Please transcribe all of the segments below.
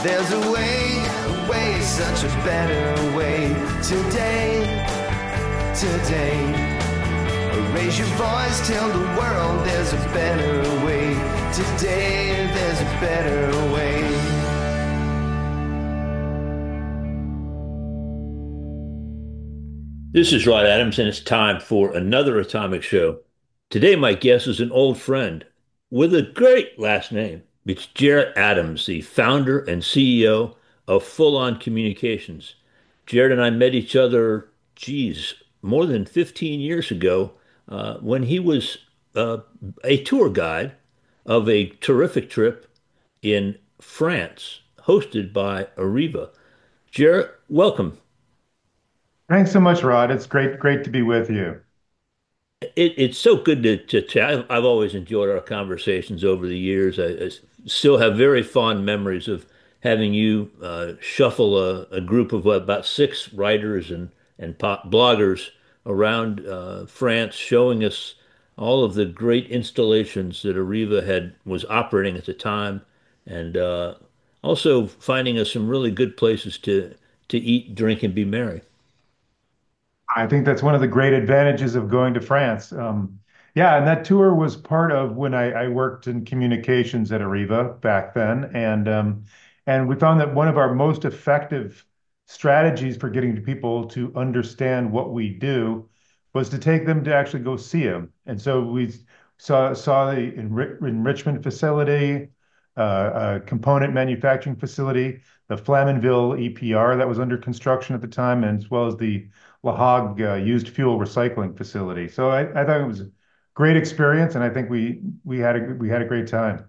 There's a way, such a better way today, today. Raise your voice, tell the world there's a better way today, there's a better way. This is Rod Adams, and it's time for another Atomic Show. Today, my guest is an old friend with a great last name. It's Jared Adams, the founder and CEO of Full On Communications. Jared and I met each other, more than 15 years ago when he was uh, a tour guide of a terrific trip in France, hosted by Arriva. Jared, welcome. Thanks so much, Rod. It's great to be with you. It's so good to chat. I've always enjoyed our conversations over the years. I still have very fond memories of having you shuffle a group of about six writers and pop bloggers around France, showing us all of the great installations that Arriva had was operating at the time, and also finding us some really good places to eat, drink, and be merry. I think that's one of the great advantages of going to France. Yeah, and that tour was part of when I worked in communications at Arriva back then, and we found that one of our most effective strategies for getting people to understand what we do was to take them to actually go see them. And so we saw the enrichment facility, component manufacturing facility, the Flamanville EPR that was under construction at the time, and as well as the La Hague used fuel recycling facility. So I thought it was a great experience, and I think we had a great time.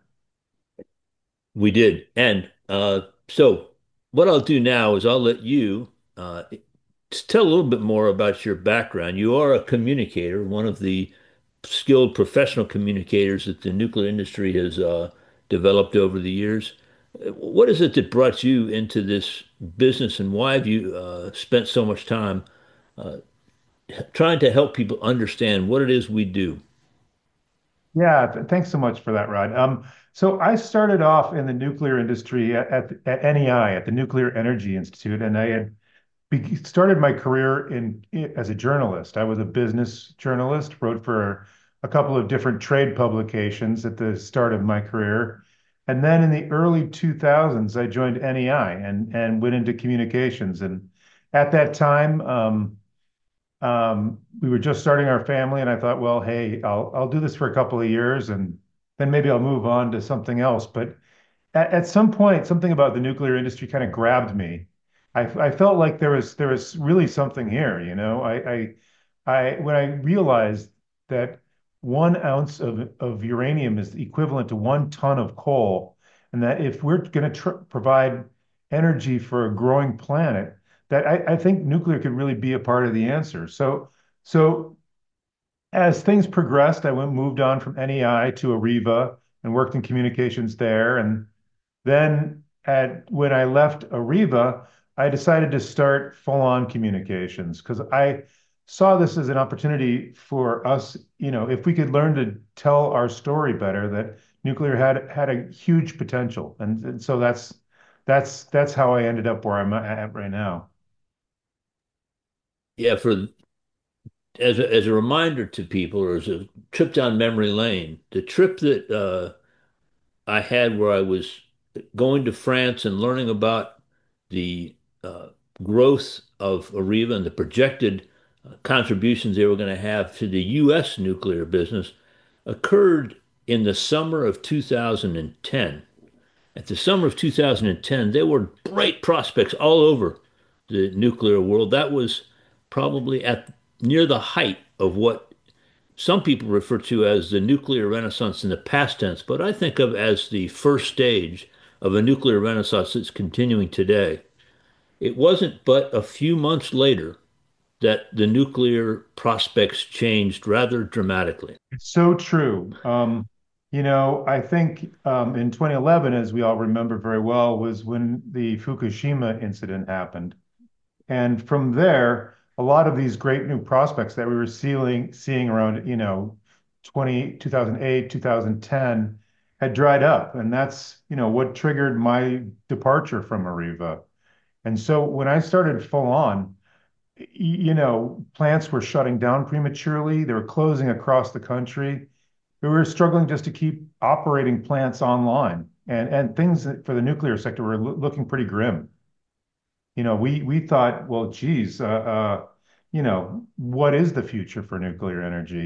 We did. And so what I'll do now is I'll let you tell a little bit more about your background. You are a communicator, one of the skilled professional communicators that the nuclear industry has developed over the years. What is it that brought you into this business, and why have you spent so much time uh, trying to help people understand what it is we do? Yeah, thanks so much for that, Rod. So I started off in the nuclear industry at NEI, at the Nuclear Energy Institute, and I had started my career as a journalist. I was a business journalist, wrote for a couple of different trade publications at the start of my career. And then in the early 2000s, I joined NEI and went into communications. And at that time, we were just starting our family, and I thought, well, hey, I'll do this for a couple of years, and then maybe I'll move on to something else. But at some point, something about the nuclear industry kind of grabbed me. I felt like there was really something here, you know. I when I realized that 1 ounce of uranium is equivalent to 1 ton of coal, and that if we're going to provide energy for a growing planet, that I think nuclear could really be a part of the answer. So as things progressed, moved on from NEI to Arriva and worked in communications there. And then when I left Arriva, I decided to start Full On Communications because I saw this as an opportunity for us, you know, if we could learn to tell our story better, that nuclear had a huge potential. And so that's how I ended up where I'm at right now. Yeah, for as a reminder to people, or as a trip down memory lane, the trip that I had where I was going to France and learning about the uh, growth of Arriva and the projected contributions they were going to have to the U.S. nuclear business occurred in the summer of 2010. At the summer of 2010, there were bright prospects all over the nuclear world. That was probably at near the height of what some people refer to as the nuclear renaissance in the past tense, but I think of as the first stage of a nuclear renaissance that's continuing today. It wasn't but a few months later that the nuclear prospects changed rather dramatically. It's so true. I think in 2011, as we all remember very well, was when the Fukushima incident happened. And from there, a lot of these great new prospects that we wwere seeing around, 2008, 2010, had dried up. And that's, what triggered my departure from Areva. And so when I started full on, plants were shutting down prematurely. They were closing across the country. We were struggling just to keep operating plants online. And things for the nuclear sector were looking pretty grim. We thought, well, geez, what is the future for nuclear energy?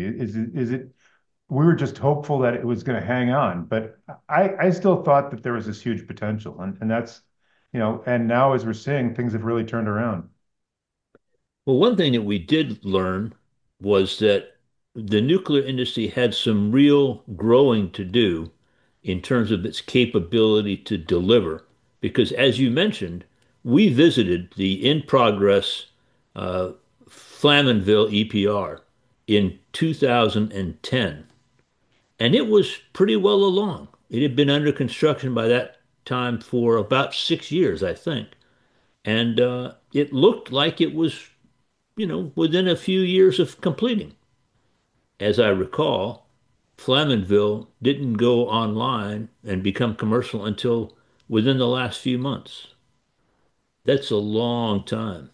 We were just hopeful that it was going to hang on, but I still thought that there was this huge potential. And that's, and now as we're seeing, things have really turned around. Well, one thing that we did learn was that the nuclear industry had some real growing to do in terms of its capability to deliver. Because as you mentioned, we visited the in progress uh, Flamanville EPR in 2010, and it was pretty well along. It had been under construction by that time for about 6 years, I think. And it looked like it was, within a few years of completing. As I recall, Flamanville didn't go online and become commercial until within the last few months. That's a long time.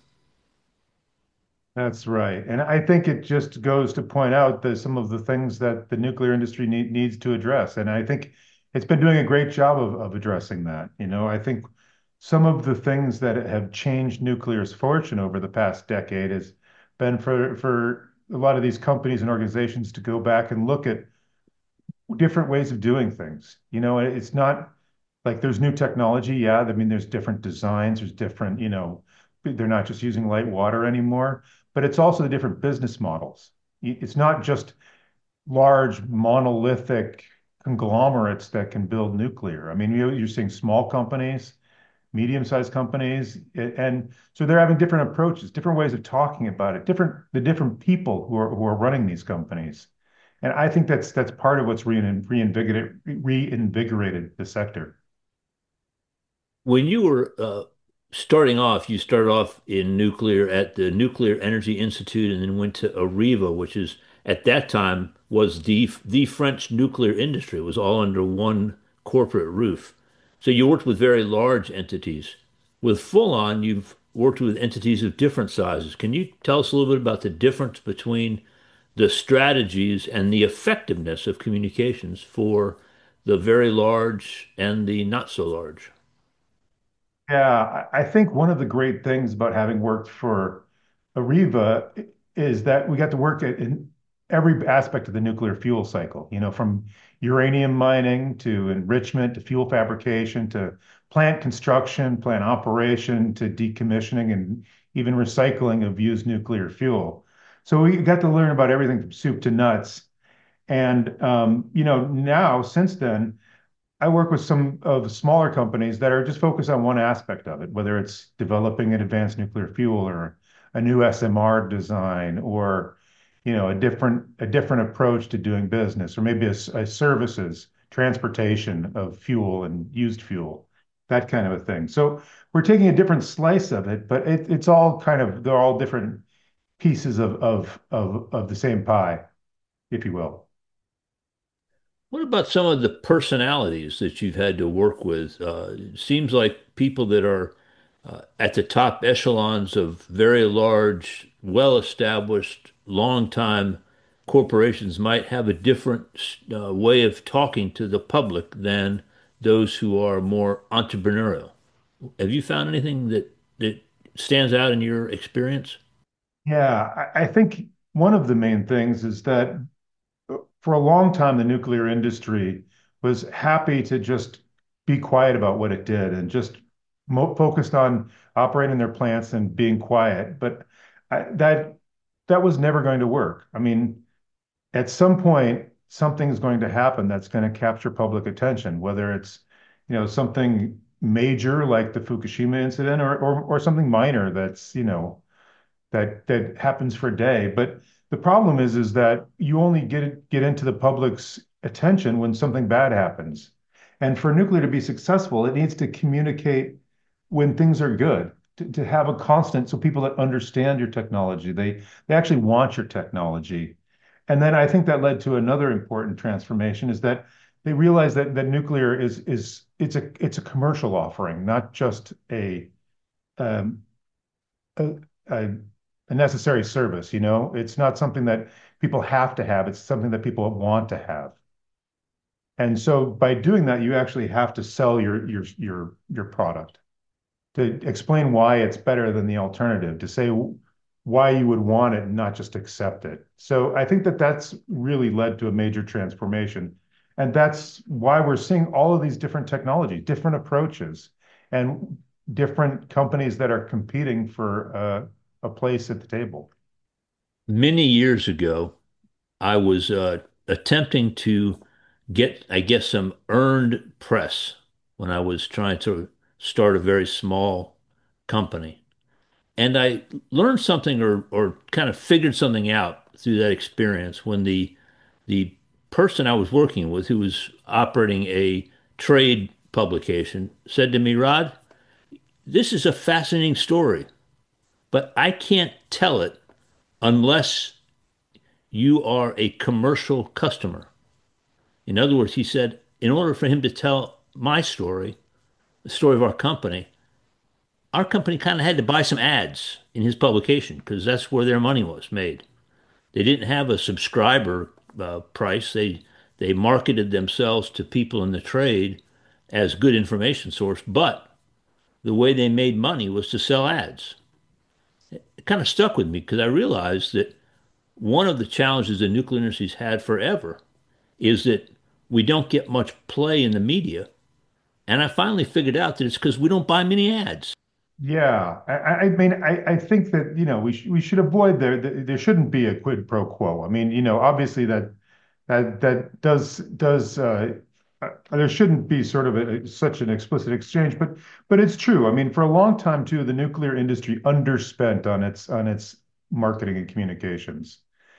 That's right. And I think it just goes to point out that some of the things that the nuclear industry needs to address. And I think it's been doing a great job of addressing that. I think some of the things that have changed nuclear's fortune over the past decade has been for a lot of these companies and organizations to go back and look at different ways of doing things. It's not like there's new technology. Yeah, I mean, there's different designs, there's different, they're not just using light water anymore, but it's also the different business models. It's not just large monolithic conglomerates that can build nuclear. I mean, you're seeing small companies, medium-sized companies, and so they're having different approaches, different ways of talking about it, the different people who are running these companies. And I think that's part of what's reinvigorated the sector. When you were starting off, you started off in nuclear at the Nuclear Energy Institute and then went to Areva, which is at that time was the French nuclear industry. It was all under one corporate roof. So you worked with very large entities. With Full On, you've worked with entities of different sizes. Can you tell us a little bit about the difference between the strategies and the effectiveness of communications for the very large and the not so large? Yeah, I think one of the great things about having worked for Areva is that we got to work in every aspect of the nuclear fuel cycle, from uranium mining to enrichment to fuel fabrication to plant construction, plant operation to decommissioning and even recycling of used nuclear fuel. So we got to learn about everything from soup to nuts. And now since then, I work with some of the smaller companies that are just focused on one aspect of it, whether it's developing an advanced nuclear fuel or a new SMR design or a different approach to doing business, or maybe a services transportation of fuel and used fuel, that kind of a thing. So we're taking a different slice of it, but it's all they're all different pieces of the same pie, if you will. What about some of the personalities that you've had to work with? It seems like people that are at the top echelons of very large, well-established, long-time corporations might have a different way of talking to the public than those who are more entrepreneurial. Have you found anything that stands out in your experience? Yeah, I think one of the main things is that for a long time, the nuclear industry was happy to just be quiet about what it did and just focused on operating their plants and being quiet. But that was never going to work. I mean, at some point, something is going to happen that's going to capture public attention, whether it's, something major like the Fukushima incident or something minor that's, that happens for a day. But the problem is that you only get into the public's attention when something bad happens. And for nuclear to be successful, it needs to communicate when things are good, to have a constant so people that understand your technology, they actually want your technology. And then I think that led to another important transformation is that they realize that nuclear is it's a commercial offering, not just um, a, a a necessary service, you know? It's not something that people have to have, it's something that people want to have. And so by doing that, you actually have to sell your product to explain why it's better than the alternative, to say why you would want it and not just accept it. So I think that that's really led to a major transformation. And that's why we're seeing all of these different technologies, different approaches, and different companies that are competing for a place at the table. Many years ago, I was attempting to get, I guess, some earned press when I was trying to start a very small company. And I learned something or kind of figured something out through that experience when the person I was working with, who was operating a trade publication, said to me, Rod, this is a fascinating story, but I can't tell it unless you are a commercial customer. In other words, he said, in order for him to tell my story, the story of our company kind of had to buy some ads in his publication because that's where their money was made. They didn't have a subscriber price. They marketed themselves to people in the trade as good information source, but the way they made money was to sell ads. It kind of stuck with me because I realized that one of the challenges the nuclear industry's had forever is that we don't get much play in the media. And I finally figured out that it's because we don't buy many ads. Yeah, I mean, I think that, you know, we should avoid there shouldn't be a quid pro quo. I mean, you know, obviously that does there shouldn't be sort of such an explicit exchange, but it's true. I mean, for a long time too, the nuclear industry underspent on its marketing and communications.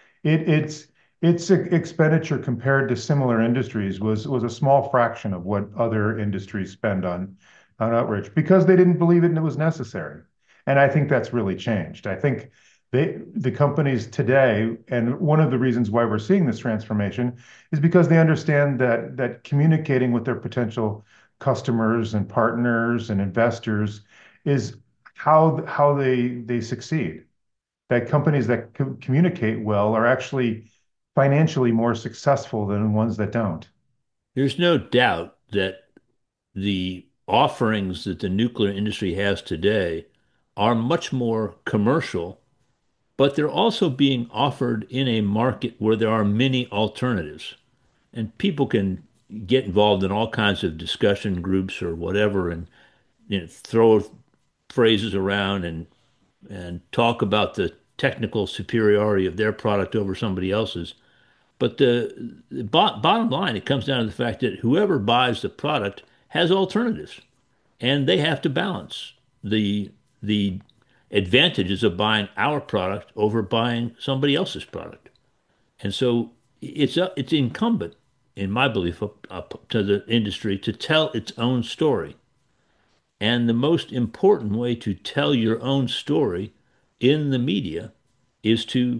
Its expenditure compared to similar industries was a small fraction of what other industries spend on outreach because they didn't believe it and it was necessary. And I think that's really changed. I think the companies today, and one of the reasons why we're seeing this transformation is because they understand that communicating with their potential customers and partners and investors is how they succeed. That companies that communicate well are actually financially more successful than ones that don't. There's no doubt that the offerings that the nuclear industry has today are much more commercial, but they're also being offered in a market where there are many alternatives. And people can get involved in all kinds of discussion groups or whatever and throw phrases around and talk about the technical superiority of their product over somebody else's. But the bottom line, it comes down to the fact that whoever buys the product has alternatives, and they have to balance the advantages of buying our product over buying somebody else's product. And so it's incumbent, in my belief, up to the industry to tell its own story. And the most important way to tell your own story in the media is to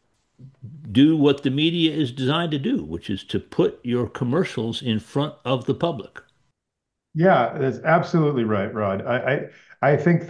do what the media is designed to do, which is to put your commercials in front of the public. Yeah, that's absolutely right, Rod. I think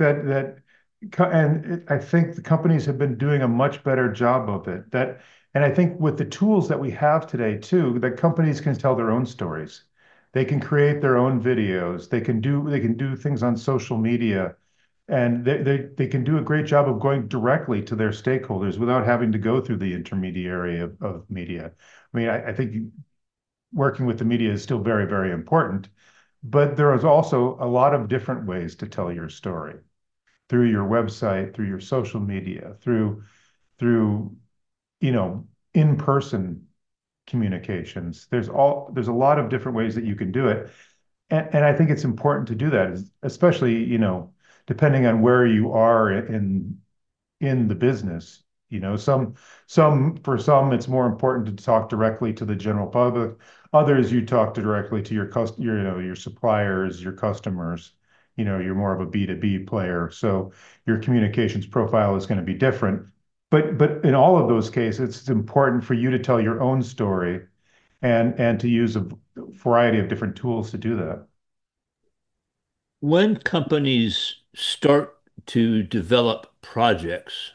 I think the companies have been doing a much better job of it. And I think with the tools that we have today too, that companies can tell their own stories. They can create their own videos. They can do things on social media, and they can do a great job of going directly to their stakeholders without having to go through the intermediary of media. I mean, I think working with the media is still very, very important. But there is also a lot of different ways to tell your story through your website, through your social media, through you know in-person communications. There's a lot of different ways that you can do it, and I think it's important to do that, especially depending on where you are in the business. You know, for some, it's more important to talk directly to the general public. Others, you talk directly to your suppliers, your customers. You know, you're more of a B2B player, so your communications profile is going to be different. But in all of those cases, it's important for you to tell your own story and to use a variety of different tools to do that. When companies start to develop projects,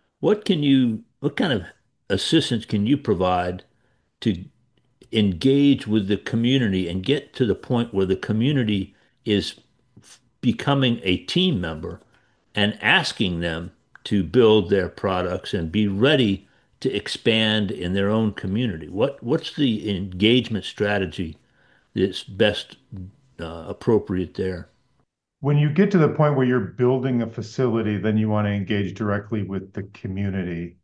what kind of assistance can you provide to engage with the community and get to the point where the community is becoming a team member and asking them to build their products and be ready to expand in their own community? What's the engagement strategy that's best appropriate there? When you get to the point where you're building a facility, then you want to engage directly with the community.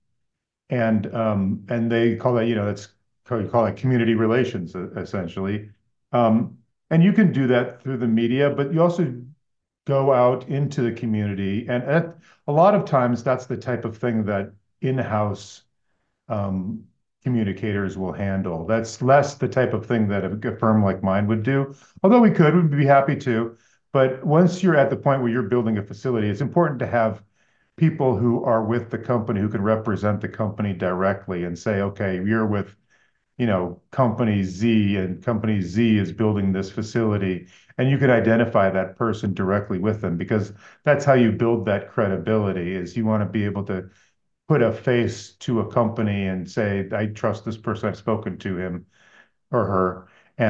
And they call that, that's you call it community relations, essentially. Um, and you can do that through the media, but you also go out into the community. And a lot of times that's the type of thing that in-house um, communicators will handle. That's less the type of thing that a firm like mine would do. Although we'd be happy to. But once you're at the point where you're building a facility, it's important to have people who are with the company who can represent the company directly and say, okay, you're with, company Z, and company Z is building this facility. And you could identify that person directly with them, because that's how you build that credibility. Is you want to be able to put a face to a company and say, I trust this person. I've spoken to him or her,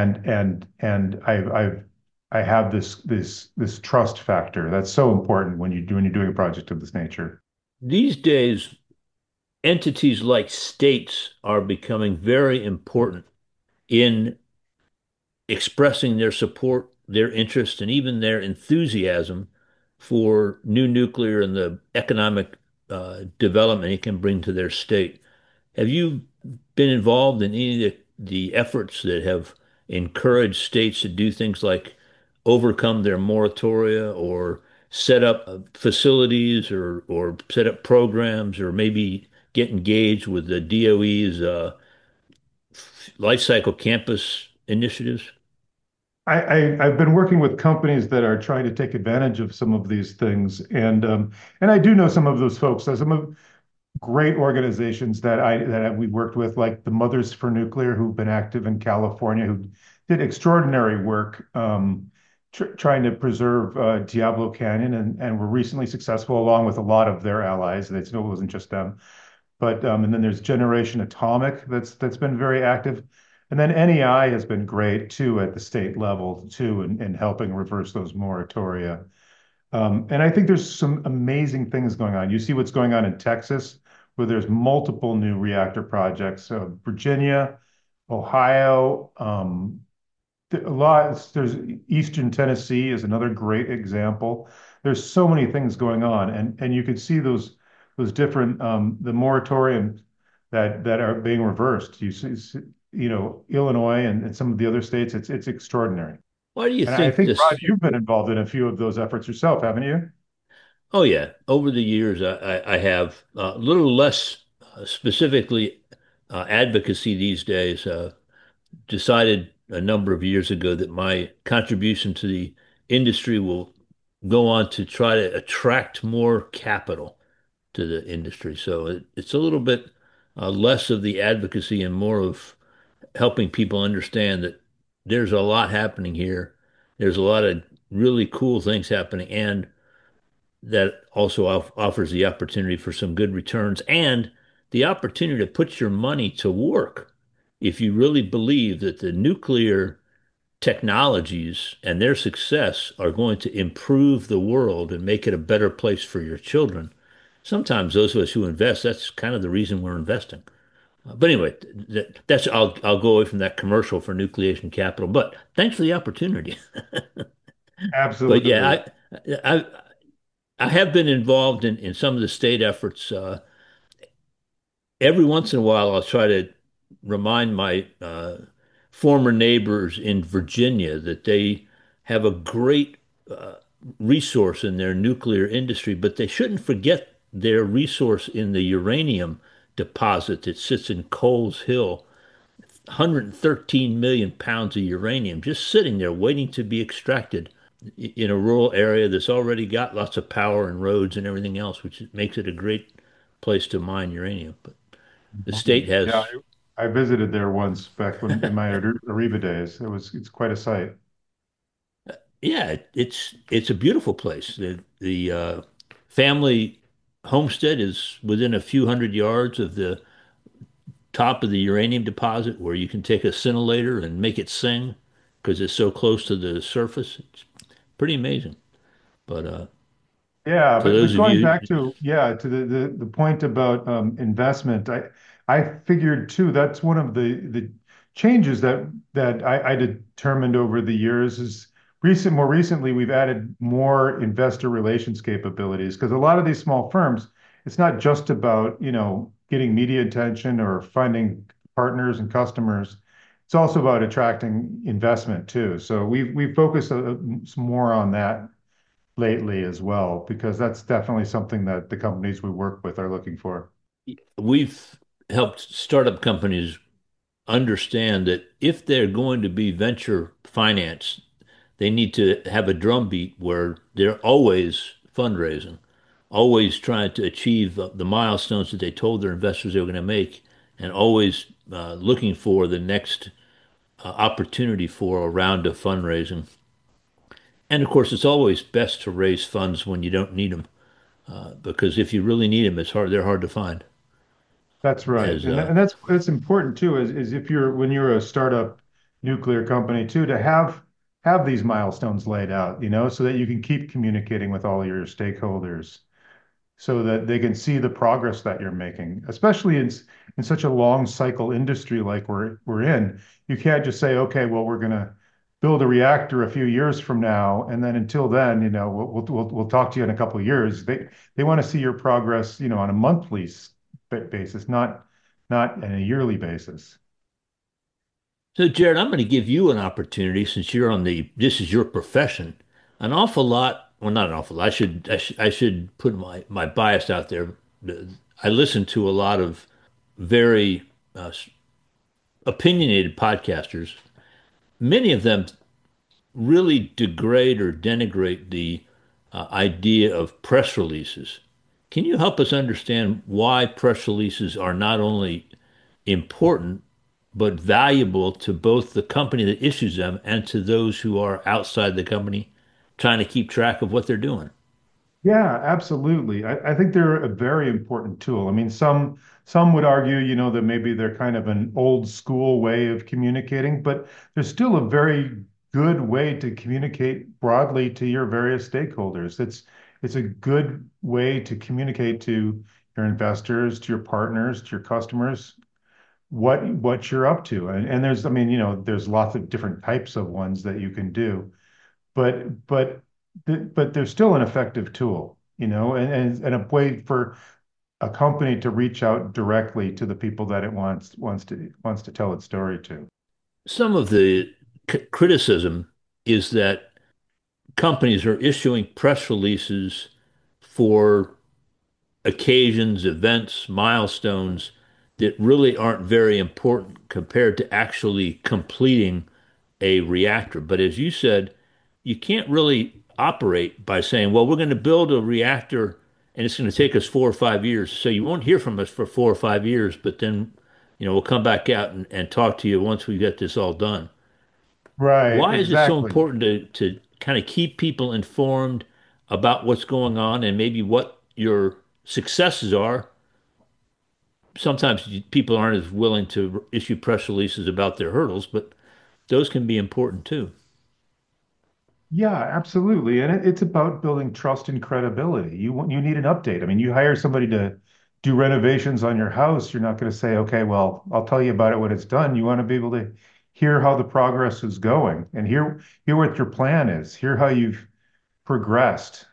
and I have this trust factor. That's so important when you're doing a project of this nature. These days, entities like states are becoming very important in expressing their support, their interest, and even their enthusiasm for new nuclear and the economic development it can bring to their state. Have you been involved in any of the efforts that have encouraged states to do things like overcome their moratoria or set up facilities or set up programs or maybe get engaged with the DOE's life cycle campus initiatives? I've been working with companies that are trying to take advantage of some of these things, and I do know some of those folks. Some of great organizations we worked with, like the Mothers for Nuclear, who've been active in California, who did extraordinary work trying to preserve Diablo Canyon, and were recently successful along with a lot of their allies. It wasn't just them. But and then there's Generation Atomic that's been very active. And then NEI has been great too at the state level too in helping reverse those moratoria. And I think there's some amazing things going on. You see what's going on in Texas, where there's multiple new reactor projects. So Virginia, Ohio, there's Eastern Tennessee is another great example. There's so many things going on, and you could see those different the moratoriums that are being reversed. You see, Illinois and some of the other states. It's extraordinary. Why do you And I think think, Rod, this? you've been involved in a few of those efforts yourself, haven't you? Oh yeah, over the years I have a little less specifically advocacy these days. Decided a number of years ago that my contribution to the industry will go on to try to attract more capital to the industry. So it's a little bit less of the advocacy and more of helping people understand that there's a lot happening here. There's a lot of really cool things happening, and that also offers the opportunity for some good returns and the opportunity to put your money to work. If you really believe that the nuclear technologies and their success are going to improve the world and make it a better place for your children, sometimes those of us who invest, that's kind of the reason we're investing. But anyway, that's I'll go away from that commercial for nucleation capital. But thanks for the opportunity. But Absolutely. yeah, I I have been involved in some of the state efforts. Every once in a while, I'll try to remind my former neighbors in Virginia that they have a great uh, resource in their nuclear industry, but they shouldn't forget their resource in the uranium deposit that sits in Coles Hill. 113 million pounds of uranium just sitting there waiting to be extracted in a rural area that's already got lots of power and roads and everything else, which makes it a great place to mine uranium. But the state Yeah, has, I visited there once back when in my Ariba days. It's quite a sight. Yeah, it's a beautiful place. The family homestead is within a few hundred yards of the top of the uranium deposit where you can take a scintillator and make it sing because it's so close to the surface. It's pretty amazing. But Yeah, for but those of going you, back to to the point about investment, I figured too that's one of the changes that I determined over the years is more recently we've added more investor relations capabilities because a lot of these small firms, it's not just about, getting media attention or finding partners and customers. It's also about attracting investment too. So we've focused some more on that lately as well, because that's definitely something that the companies we work with are looking for. we've helped startup companies understand that if they're going to be venture financed, they need to have a drumbeat where they're always fundraising, always trying to achieve the milestones that they told their investors they were going to make, and always looking for the next opportunity for a round of fundraising. And of course, it's always best to raise funds when you don't need them, because if you really need them, it's hard. They're hard to find. That's right. As And that's important too, is if you're when you're a startup nuclear company too, to have these milestones laid out, so that you can keep communicating with all your stakeholders so that they can see the progress that you're making, especially in such a long cycle industry like we're in. You can't just say, okay, well, we're going to build a reactor a few years from now, and then until then, we'll talk to you in a couple of years. They want to see your progress, on a monthly basis, not on a yearly basis. So, Jared, I'm going to give you an opportunity since this is your profession. An awful lot, well, not an awful lot. I should put my bias out there. I listen to a lot of very opinionated podcasters. Many of them really degrade or denigrate the idea of press releases. Can you help us understand why press releases are not only important, but valuable to both the company that issues them and to those who are outside the company trying to keep track of what they're doing? Yeah, absolutely. I think they're a very important tool. I mean, some would argue, that maybe they're kind of an old school way of communicating, but there's still a very good way to communicate broadly to your various stakeholders. It's a good way to communicate to your investors, to your partners, to your customers, what you're up to. And there's, I mean, there's lots of different types of ones that you can do, but but they're still an effective tool, and a way for a company to reach out directly to the people that it wants to tell its story to. Some of the criticism is that companies are issuing press releases for occasions, events, milestones that really aren't very important compared to actually completing a reactor. But as you said, you can't really operate by saying, well, we're going to build a reactor and it's going to take us 4 or 5 years. So you won't hear from us for 4 or 5 years, but then, we'll come back out and talk to you once we get this all done. Right, Why is it so exactly. important to kind of keep people informed about what's going on and maybe what your successes are? Sometimes people aren't as willing to issue press releases about their hurdles, but those can be important too. Yeah, absolutely. And it's about building trust and credibility. You need an update. I mean, you hire somebody to do renovations on your house. You're not going to say, okay, well, I'll tell you about it when it's done. You want to be able to hear how the progress is going and hear what your plan is, hear how you've progressed.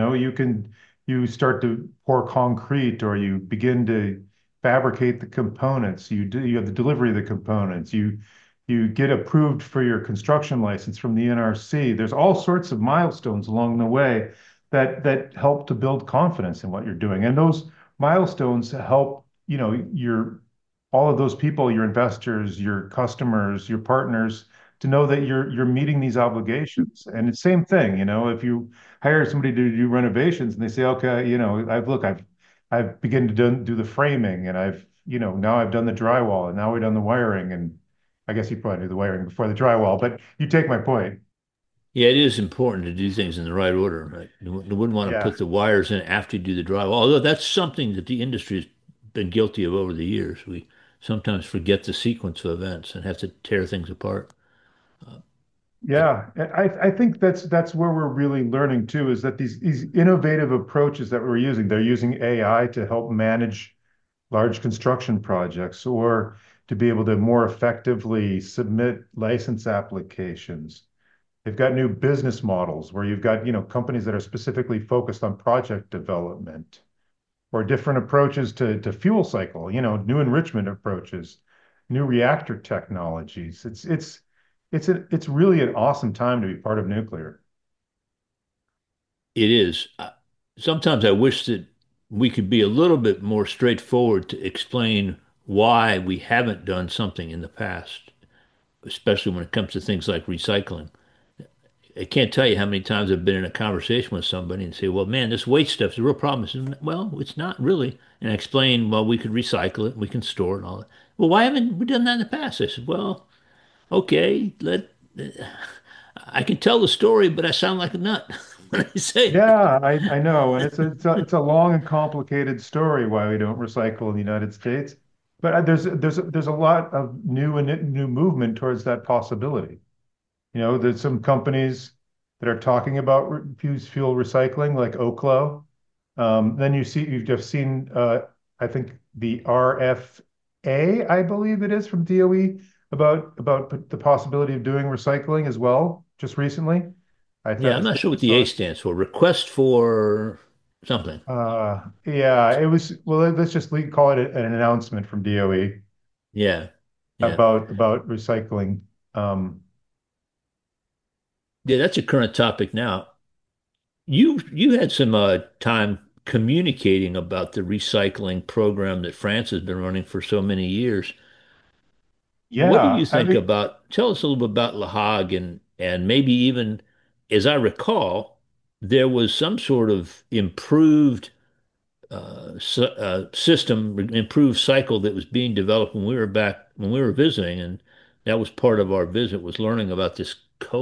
You start to pour concrete or you begin to fabricate the components. You have the delivery of the components. You get approved for your construction license from the NRC. There's all sorts of milestones along the way that help to build confidence in what you're doing. And those milestones help, your all of those people, your investors, your customers, your partners, to know that you're meeting these obligations. And it's same thing, if you hire somebody to do renovations and they say, okay, I've begun to do the framing and I've now I've done the drywall and now we've done the wiring, and I guess you probably do the wiring before the drywall, but you take my point. Yeah, it is important to do things in the right order. Right? You wouldn't want to Yeah. put the wires in after you do the drywall. Although that's something that the industry has been guilty of over the years. We sometimes forget the sequence of events and have to tear things apart. It, Yeah, I think that's where we're really learning too, is that these innovative approaches that we're using, they're using AI to help manage large construction projects or to be able to more effectively submit license applications. They've got new business models where you've got, companies that are specifically focused on project development or different approaches to fuel cycle, new enrichment approaches, new reactor technologies. It's really an awesome time to be part of nuclear. it is. Sometimes I wish that we could be a little bit more straightforward to explain why we haven't done something in the past, especially when it comes to things like recycling. I can't tell you how many times I've been in a conversation with somebody and say, well, man, this waste stuff's a real problem. I said, well, it's not really. And I explain, well, we could recycle it, we can store it and all that. Well, why haven't we done that in the past? I said, well, okay, I can tell the story, but I sound like a nut when I say it. Yeah, I know, and it's a long and complicated story why we don't recycle in the United States. But there's a lot of new movement towards that possibility. There's some companies that are talking about fused fuel recycling, like Oklo. Then you've just seen, I think the RFA, I believe it is from DOE, about the possibility of doing recycling as well, just recently. I Yeah, thought I'm I not think sure I what the saw A it. stands for. Request for something. Yeah, it was, well, let's just call it an announcement from DOE Yeah, yeah. about recycling. Um, Yeah, that's a current topic now. You had some time communicating about the recycling program that France has been running for so many years. What do you yeah, I think mean, about, tell us a little bit about Le Hague and maybe even, as I recall, there was some sort of improved system, improved cycle that was being developed when we were visiting, and that was part of our visit was learning about this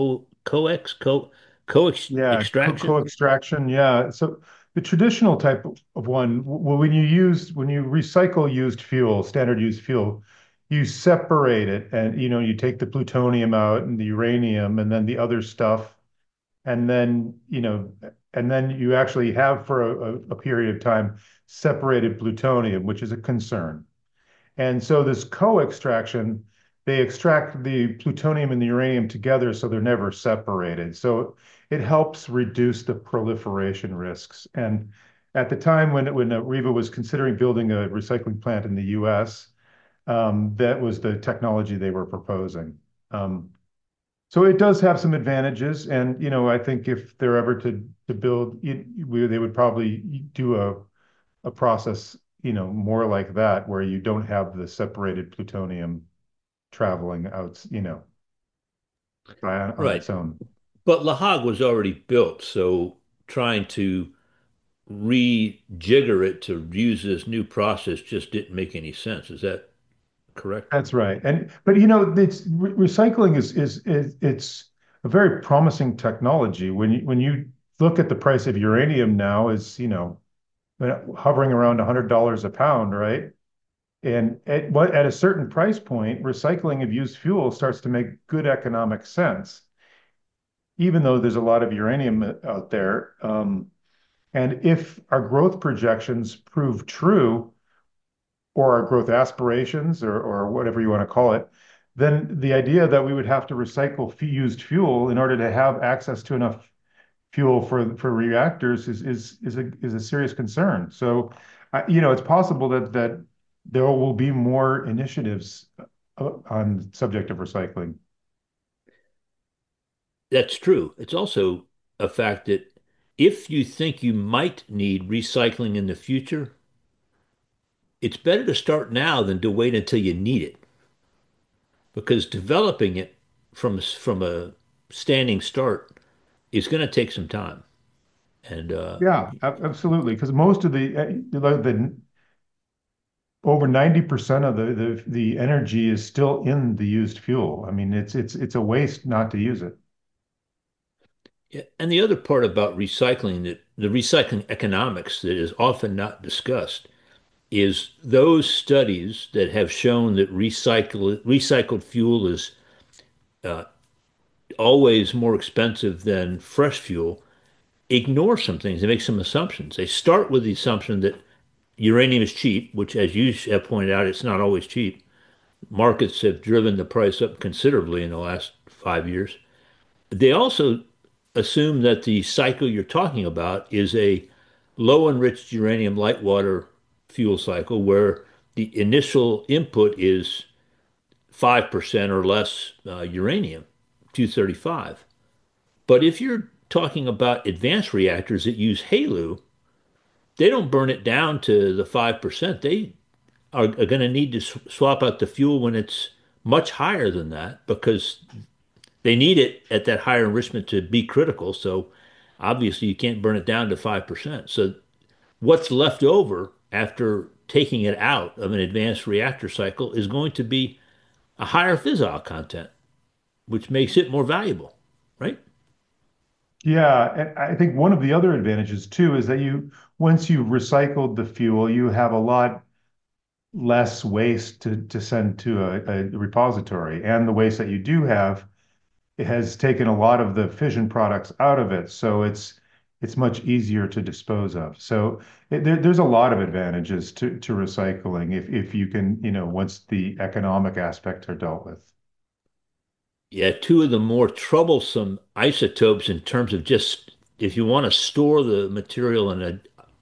co yeah, extraction. co-extraction. Yeah. So the traditional type of one, when you recycle used fuel, standard used fuel, you separate it and, you take the plutonium out and the uranium and then the other stuff. And then, you actually have for a period of time separated plutonium, which is a concern. And so this co-extraction, they extract the plutonium and the uranium together so they're never separated. So it helps reduce the proliferation risks. And at the time when Riva was considering building a recycling plant in the US, that was the technology they were proposing. So it does have some advantages, and I think if they're ever to build, they would probably do a process, more like that, where you don't have the separated plutonium traveling out, on Right. its own. But La Hague was already built, so trying to rejigger it to use this new process just didn't make any sense. Is that correct? That's right. But it's recycling is it's a very promising technology. When you look at the price of uranium now is, hovering around $100 a pound, right? And at a certain price point, recycling of used fuel starts to make good economic sense, even though there's a lot of uranium out there. And if our growth projections prove true, or our growth aspirations, or whatever you want to call it, then the idea that we would have to recycle used fuel in order to have access to enough fuel for reactors is a serious concern. So, it's possible that there will be more initiatives on the subject of recycling. That's true. It's also a fact that if you think you might need recycling in the future, it's better to start now than to wait until you need it because developing it from a standing start is going to take some time. And Yeah, absolutely. Because most of the over 90% of the energy is still in the used fuel. I mean, it's a waste not to use it. Yeah, and the other part about recycling, that the recycling economics that is often not discussed, is those studies that have shown that recycled fuel is uh, always more expensive than fresh fuel ignore some things. They make some assumptions. They start with the assumption that uranium is cheap, which, as you have pointed out, it's not always cheap. Markets have driven the price up considerably in the last 5 years. They also assume that the cycle you're talking about is a low enriched uranium light water fuel cycle where the initial input is 5% or less uranium, 235. But if you're talking about advanced reactors that use HALEU, they don't burn it down to the 5%. They are going to need to swap out the fuel when it's much higher than that because they need it at that higher enrichment to be critical. So obviously you can't burn it down to 5%. So what's left over after taking it out of an advanced reactor cycle is going to be a higher fissile content, which makes it more valuable, right? Yeah, and I think one of the other advantages too is that once you've recycled the fuel, you have a lot less waste to send to a repository. And the waste that you do have, it has taken a lot of the fission products out of it, so it's much easier to dispose of. So there's a lot of advantages to recycling if you can, once the economic aspects are dealt with. Yeah, two of the more troublesome isotopes in terms of just if you want to store the material in a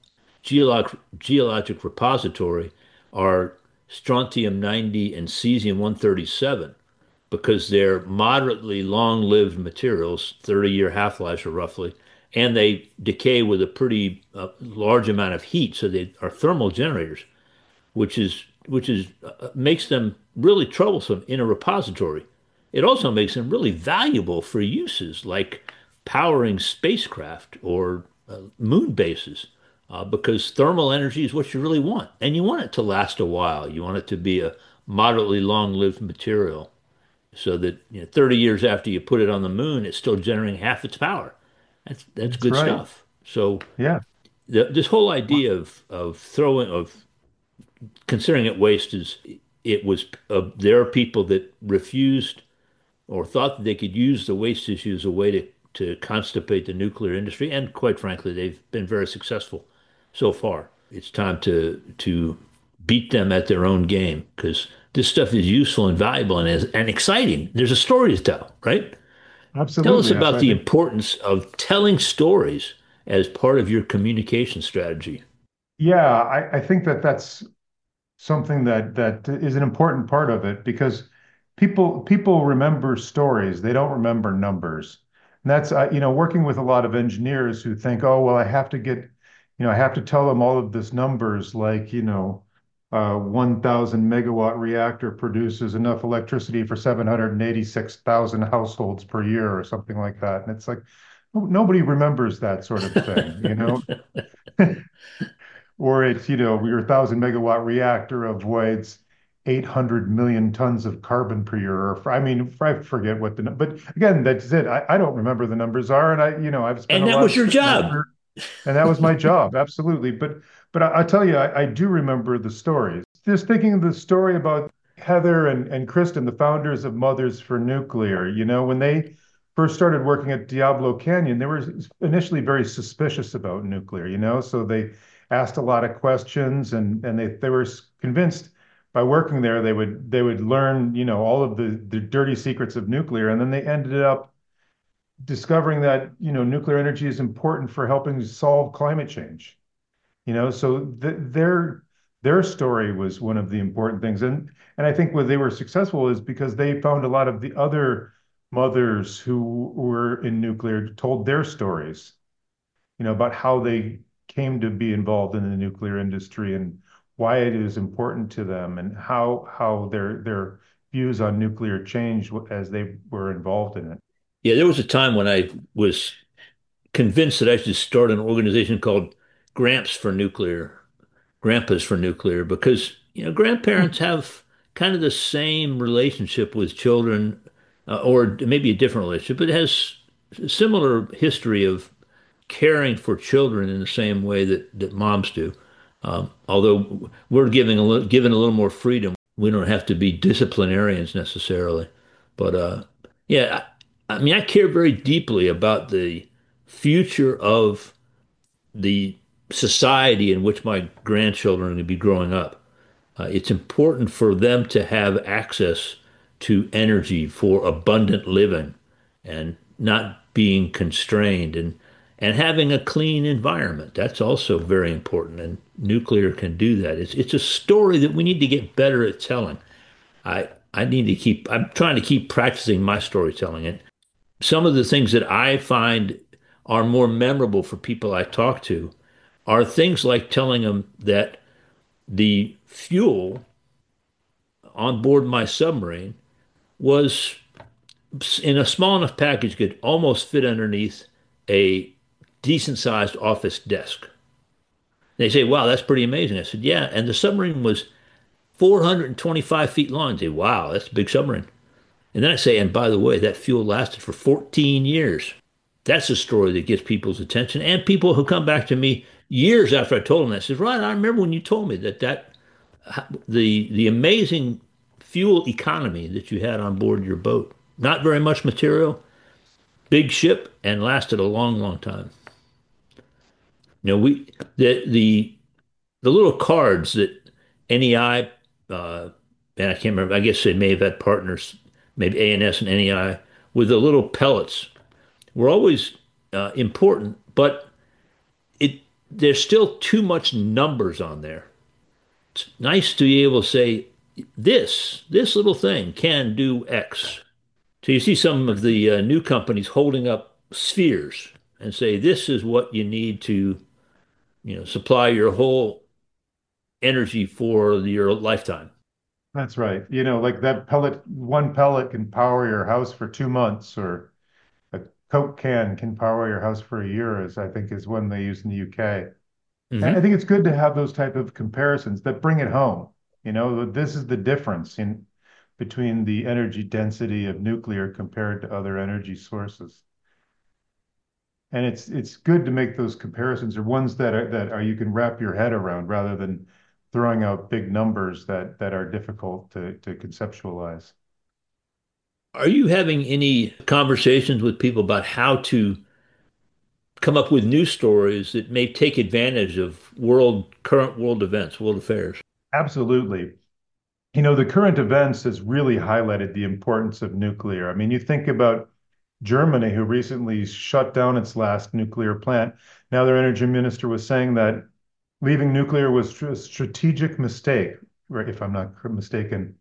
geologic repository are strontium 90 and cesium 137 because they're moderately long-lived materials, 30-year half-lives or roughly, and they decay with a pretty large amount of heat, so they are thermal generators, which is makes them really troublesome in a repository. It also makes them really valuable for uses like powering spacecraft or moon bases, because thermal energy is what you really want, and you want it to last a while. You want it to be a moderately long-lived material, so that 30 years after you put it on the moon, it's still generating half its power. That's That's good right. stuff. So Yeah, this whole idea of considering it waste is it was there are people that refused or thought that they could use the waste issue as a way to constipate the nuclear industry, and quite frankly, they've been very successful so far. It's time to beat them at their own game because this stuff is useful and valuable and exciting. There's a story to tell, right? Tell us absolutely. That's about why I the think. importance of telling stories as part of your communication strategy. Yeah, I think that's something that is an important part of it because people remember stories, they don't remember numbers. And that's working with a lot of engineers who think, oh, well, I have to tell them all of this numbers like, 1,000 megawatt reactor produces enough electricity for 786,000 households per year or something like that. And it's like nobody remembers that sort of thing. Or your 1,000 megawatt reactor avoids 800 million tons of carbon per year. Or, I mean, I forget what but again, that's it. I don't remember the numbers are. And I've spent And a that lot was of your my job. career, and that was my job. Absolutely. But I tell you, I do remember the stories. Just thinking of the story about Heather and Kristen, the founders of Mothers for Nuclear, when they first started working at Diablo Canyon, they were initially very suspicious about nuclear, so they asked a lot of questions and they were convinced by working there they would learn, all of the dirty secrets of nuclear. And then they ended up discovering that, nuclear energy is important for helping solve climate change. So their story was one of the important things. And I think where they were successful is because they found a lot of the other mothers who were in nuclear told their stories, about how they came to be involved in the nuclear industry and why it is important to them and how their views on nuclear changed as they were involved in it. Yeah, there was a time when I was convinced that I should start an organization called Gramps for Nuclear, Grandpas for Nuclear, because grandparents have kind of the same relationship with children, or maybe a different relationship, but it has a similar history of caring for children in the same way that moms do. Although we're given a little more freedom, we don't have to be disciplinarians necessarily. But yeah, I mean, I care very deeply about the future of the society in which my grandchildren are going to be growing up. It's important for them to have access to energy for abundant living and not being constrained and having a clean environment. That's also very important, and nuclear can do that. It's a story that we need to get better at telling. I'm trying to keep practicing my storytelling. And some of the things that I find are more memorable for people I talk to are things like telling them that the fuel on board my submarine was in a small enough package could almost fit underneath a decent sized office desk. They say, wow, that's pretty amazing. I said, yeah. And the submarine was 425 feet long. They say, wow, that's a big submarine. And then I say, and by the way, that fuel lasted for 14 years. That's a story that gets people's attention. And people who come back to me years after I told them that says, Ryan, I remember when you told me that the amazing fuel economy that you had on board your boat. Not very much material, big ship, and lasted a long, long time. You know, we the little cards that NEI and I can't remember. I guess they may have had partners, maybe ANS and NEI, with the little pellets were always important, but it there's still too much numbers on there. It's nice to be able to say this little thing can do X. So you see some of the new companies holding up spheres and say this is what you need to, supply your whole energy for your lifetime. That's right. Like that pellet, one pellet can power your house for 2 months, or a Coke can power your house for a year, as I think is one they use in the UK. And I Hmm. think it's good to have those type of comparisons that bring it home. This is the difference in between the energy density of nuclear compared to other energy sources. And it's good to make those comparisons, or ones that are you can wrap your head around, rather than throwing out big numbers that are difficult to conceptualize. Are you having any conversations with people about how to come up with news stories that may take advantage of current world events, world affairs? Absolutely. The current events has really highlighted the importance of nuclear. I mean, you think about Germany, who recently shut down its last nuclear plant. Now, their energy minister was saying that leaving nuclear was a strategic mistake, right, if I'm not mistaken.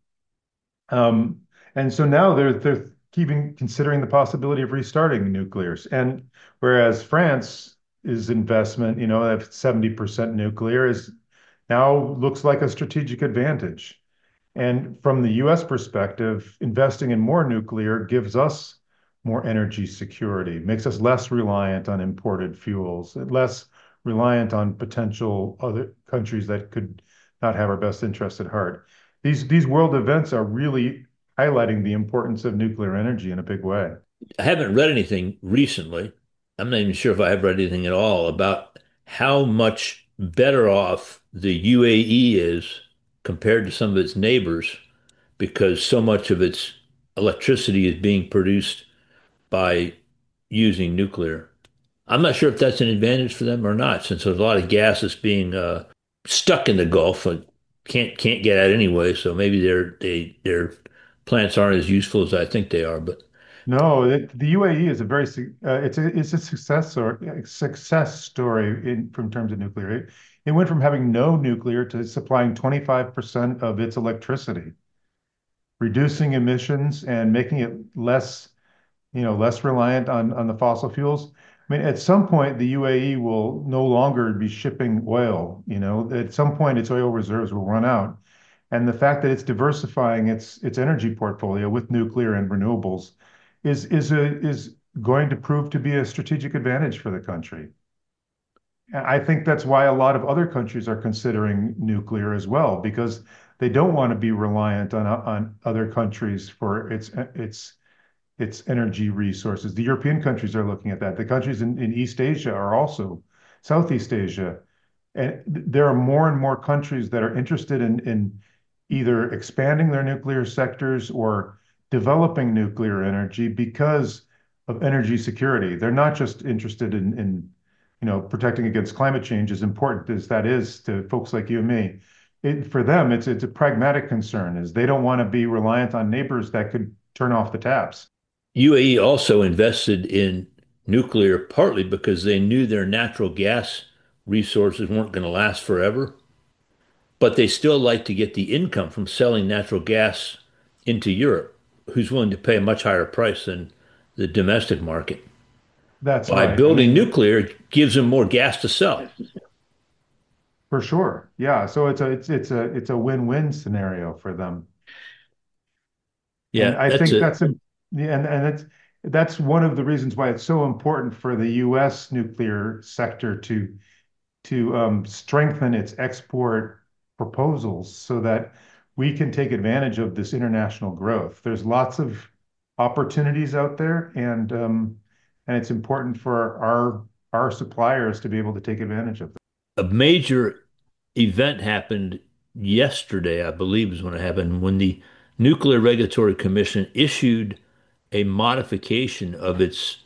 And so now they're keeping considering the possibility of restarting nuclears. And whereas France's investment, at 70% nuclear, is now looks like a strategic advantage. And from the US perspective, investing in more nuclear gives us more energy security, makes us less reliant on imported fuels, less reliant on potential other countries that could not have our best interest at heart. These world events are really highlighting the importance of nuclear energy in a big way. I haven't read anything recently. I'm not even sure if I have read anything at all about how much better off the UAE is compared to some of its neighbors because so much of its electricity is being produced by using nuclear. I'm not sure if that's an advantage for them or not, since there's a lot of gas that's being stuck in the Gulf and can't get out anyway. So maybe their plants aren't as useful as I think they are. But No, the UAE is a it's a success story from terms of nuclear. It went from having no nuclear to supplying 25% of its electricity, reducing emissions and making it less reliant on the fossil fuels. I mean, at some point, the UAE will no longer be shipping oil. At some point, its oil reserves will run out. And the fact that it's diversifying its energy portfolio with nuclear and renewables is going to prove to be a strategic advantage for the country. I think that's why a lot of other countries are considering nuclear as well, because They don't want to be reliant on other countries for its energy resources. The European countries are looking at that. The countries in East Asia are also, Southeast Asia. And there are more and more countries that are interested in either expanding their nuclear sectors or developing nuclear energy because of energy security. They're not just interested in protecting against climate change, as important as that is to folks like you and me. For them, it's a pragmatic concern, is they don't want to be reliant on neighbors that could turn off the taps. UAE also invested in nuclear partly because they knew their natural gas resources weren't going to last forever, but they still like to get the income from selling natural gas into Europe, who's willing to pay a much higher price than the domestic market. That's By right. I building mean, nuclear, it gives them more gas to sell. for sure. Yeah. So it's a win-win scenario for them. And Yeah, I that's think it. yeah, and that's one of the reasons why it's so important for the U.S. nuclear sector to strengthen its export proposals so that we can take advantage of this international growth. There's lots of opportunities out there, and it's important for our suppliers to be able to take advantage of them. A major event happened yesterday, I believe is when it happened, when the Nuclear Regulatory Commission issued a modification of its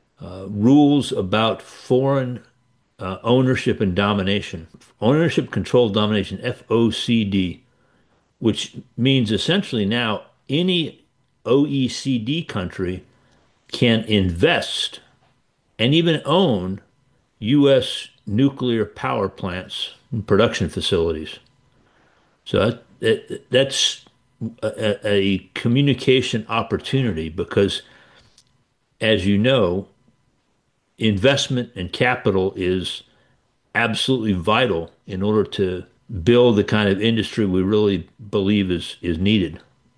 rules about foreign ownership and domination, ownership, control, domination, FOCD, which means essentially now any OECD country can invest and even own U.S. nuclear power plants and production facilities. So that's a communication opportunity because, as you know, investment and capital is absolutely vital in order to build the kind of industry we really believe is needed.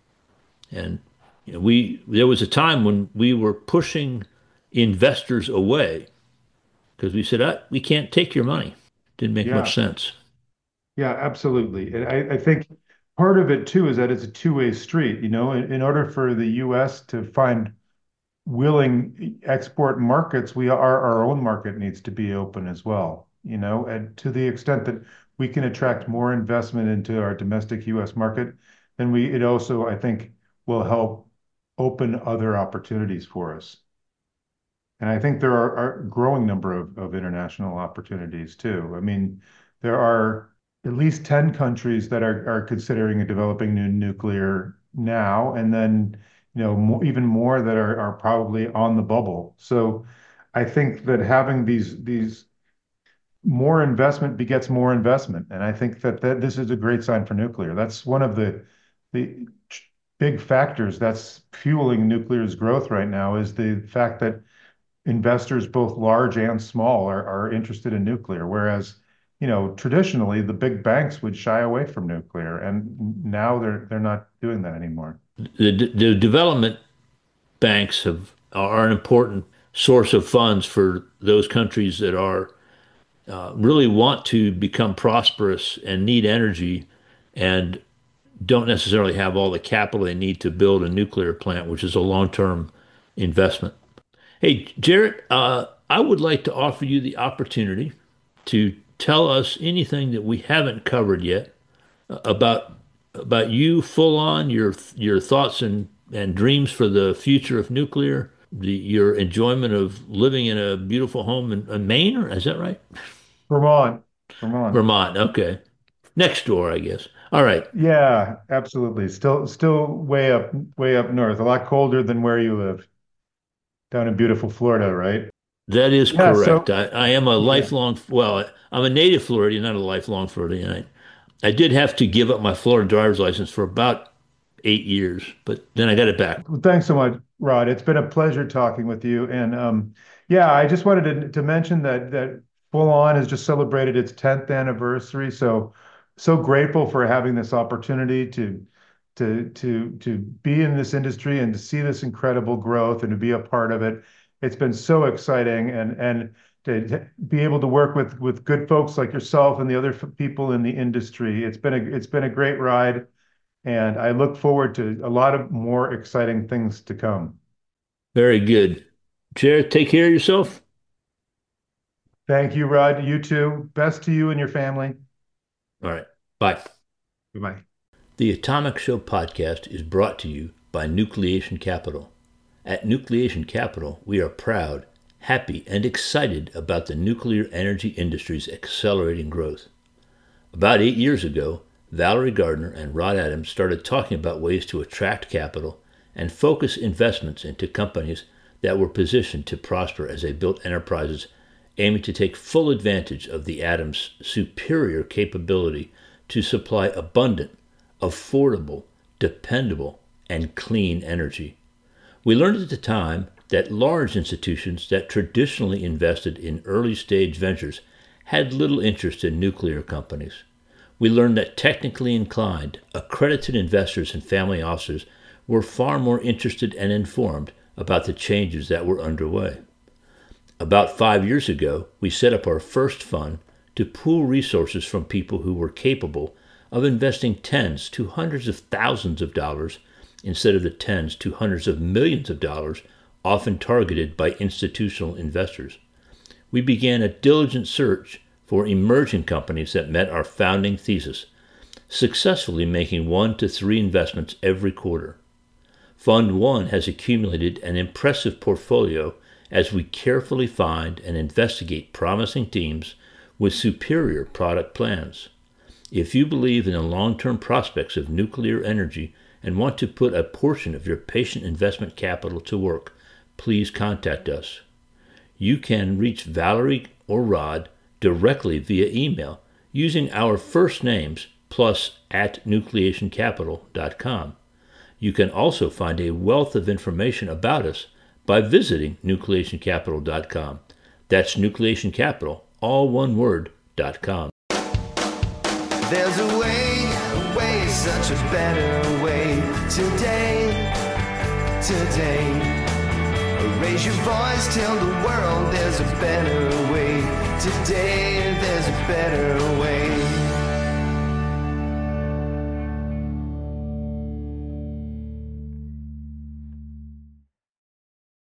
And we there was a time when we were pushing investors away because we said, we can't take your money. Didn't make much Yeah, sense. yeah, absolutely. And I think part of it too is that it's a two-way street. In order for the U.S. to find willing export markets, our own market needs to be open as well, and to the extent that we can attract more investment into our domestic U.S. market, then it also, I think, will help open other opportunities for us. And I think there are a growing number of international opportunities too. I mean, there are at least 10 countries that are considering and developing new nuclear now, and then even more that are probably on the bubble. So I think that having these more investment begets more investment, and I think that this is a great sign for nuclear. That's one of the big factors that's fueling nuclear's growth right now is the fact that investors, both large and small, are interested in nuclear, whereas, traditionally the big banks would shy away from nuclear, and now they're not doing that anymore. The development banks are an important source of funds for those countries that are really want to become prosperous and need energy and don't necessarily have all the capital they need to build a nuclear plant, which is a long-term investment. Hey, Jarrett, I would like to offer you the opportunity to tell us anything that we haven't covered yet about you full on your thoughts and dreams for the future of nuclear, your enjoyment of living in a beautiful home in Maine, or is that right? Vermont, Vermont. Vermont. Okay. Next door, I guess. All right. Yeah, absolutely. Still way up north, a lot colder than where you live, down in beautiful Florida, right? That is Yeah, correct. so I am a yeah. lifelong, well, I'm a native Floridian, not a lifelong Floridian. I did have to give up my Florida driver's license for about 8 years, but then I got it back. Well, thanks so much, Rod. It's been a pleasure talking with you. And yeah, I just wanted to mention that Full On has just celebrated its 10th anniversary. So grateful for having this opportunity to be in this industry and to see this incredible growth and to be a part of it. It's been so exciting. And to be able to work with good folks like yourself and the other people in the industry. It's been a great ride, and I look forward to a lot of more exciting things to come. Very good. Jared, take care of yourself. Thank you, Rod. You too. Best to you and your family. All right. Bye. Bye-bye. The Atomic Show podcast is brought to you by Nucleation Capital. At Nucleation Capital, we are proud, happy, and excited about the nuclear energy industry's accelerating growth. About 8 years ago, Valerie Gardner and Rod Adams started talking about ways to attract capital and focus investments into companies that were positioned to prosper as they built enterprises aiming to take full advantage of the Adams' superior capability to supply abundant, affordable, dependable, and clean energy. We learned at the time that large institutions that traditionally invested in early-stage ventures had little interest in nuclear companies. We learned that technically inclined, accredited investors and family offices were far more interested and informed about the changes that were underway. About 5 years ago, we set up our first fund to pool resources from people who were capable of investing tens to hundreds of thousands of dollars instead of the tens to hundreds of millions of dollars often targeted by institutional investors. We began a diligent search for emerging companies that met our founding thesis, successfully making 1 to 3 investments every quarter. Fund 1 has accumulated an impressive portfolio as we carefully find and investigate promising teams with superior product plans. If you believe in the long-term prospects of nuclear energy and want to put a portion of your patient investment capital to work, please contact us. You can reach Valerie or Rod directly via email using our first names plus @nucleationcapital.com. You can also find a wealth of information about us by visiting nucleationcapital.com. That's Nucleation Capital, all one word, .com. There's a way, such a better way. Today. Raise your voice, tell the world there's a better way. Today, there's a better way.